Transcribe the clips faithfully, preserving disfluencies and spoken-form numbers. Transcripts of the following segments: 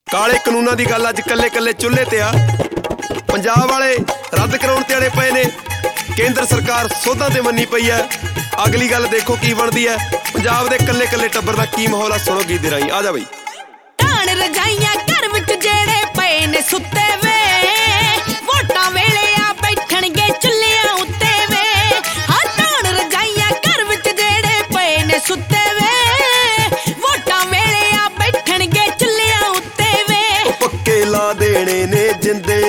काले कानूनां दी गल अज कल्ले कल्ले चुल्हे ते आ। पंजाब वाले रद्द कराउण ते अड़े पए ने, केंद्र सरकार सोधां ते मन्नी पई है। अगली गल देखो की बनदी है। पंजाब दे कल्ले कल्ले टब्बर दा की माहौल आ, सुणो गीत दे राहीं। आ जा बई। ढाण रजाइयां घर विच जेड़े पए ने सुत्ते वे, वोटां वेले आ बैठणगे चुल्हियां उत्ते वे। हां ढाण रजाइयां घर विच जेड़े पए ने सुत्ते वे, वोटां वेले आ बैठणगे चुल्हियां उत्ते वे। पक्के ला देने ने जिंदे,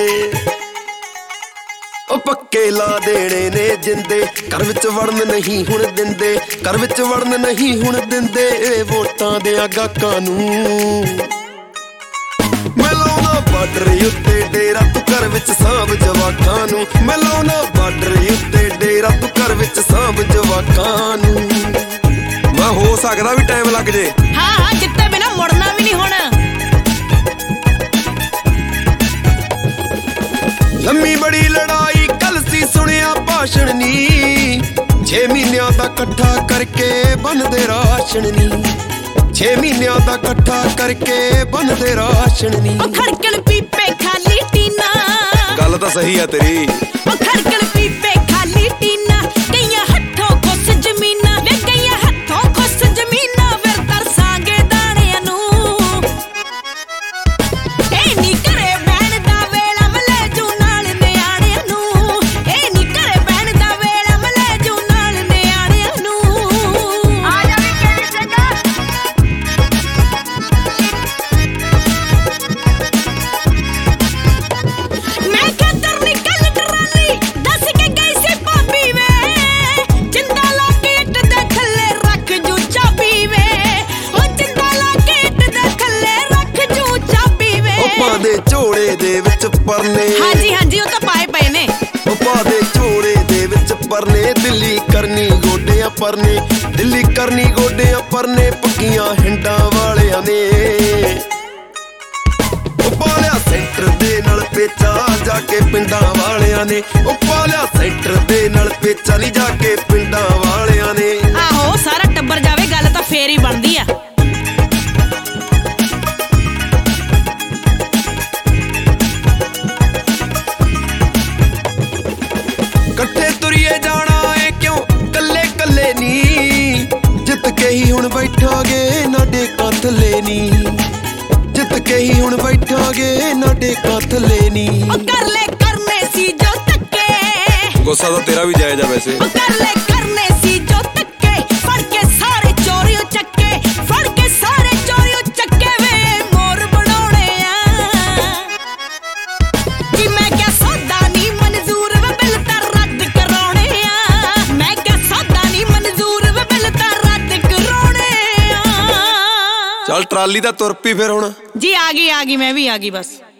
ओ पक्के ला देने ने जिंदे, घर विच वड़न नहीं हुण दिंदे, घर विच वड़न नहीं हुण दिंदे। वोटां देआं गाहकां नूं मैं लाउणा बार्डर उत्ते डेरा, तू घर विच सांभ जवाकां नूं। मैं लाउणा बार्डर उत्ते डेरा, तू घर विच सांभ जवाकां नूं। मैं हो सकदा भी टाइम लग जे। हां हां जित्ते बिना मुड़ना भी नहीं हुण। लम्मी बड़ी लड़ाई कल सी सुनिया भाषण नी, छे महीनों दा कट्ठा करके बनदे राशन नी। छे महीनों दा कट्ठा करके बनदे राशन नी। ओ खड़कण पीपे खाली टीना, गल तां सही है तेरी। ओ खड़कण पीपे खाली टीना, गईयां हत्थों खुस जमीना वे, गईयां हत्थों खुस जमीना। फिर तरसांगे दाणियां नूं, ए नी घरे बैण दा वेला मले जू नाल निआणिਆਂ नूं। ए नी घरे बैण दा वेला मले जू नाल निआणिਆਂ नूं। आ जा वे केड़ी जगह मैं खतर निकल टराली दस के गई सी भाभी वे, जिंदा ला के इट दे थल्ले रख जू चाबी वे। ओ जिंदा ला के इट दे थल्ले रख जू चाबी वे। ओ पा दे झोले दे विच परने, हां जी हां जी ओ तां पाए पए ने। ओ पा दे झोले दे विच परने, दिल्ली करनी गोडियां परने, दिल्ली करनी गोडियां परने। पक्कियां हिंडां वालियां ने ओ पालिया सेंटर दे नाल पेचा, जाके पिंडां वालियां ने। ओ पालिया सेंटर दे नाल पेचा नहीं, जाके पिंडां वालियां ने। आहो सारा टब्बर जावे गल तां फेर ही बनदी आ। कट्ठे तुरिए जाना है क्यों कल्ले कल्ले नी, जित के ही हुण बैठांगे ना डेकां थल्ले नी। जित के ही हुण बैठांगे ना डेकां थल्ले नी। ओ कर ले करने सी जो तक्के, गुस्सा तो तेरा भी जायज है वैसे। ओ कर ले करने सी जो तक्के, फड़ के सारे चोरियों चक्के, फड़ के सारे चोरियों चक्के वे मोर बनाउणे आ। कि मैं क्या सौदा नी मंजूर वे बिल तां रद्द कराउणे आ। मैं क्या सौदा नी मंजूर वे बिल तां रद्द कराउणे आ। चल ट्राली दा तुर पी फिर हुण। जी आ गई आ गई मैं भी आ गई बस।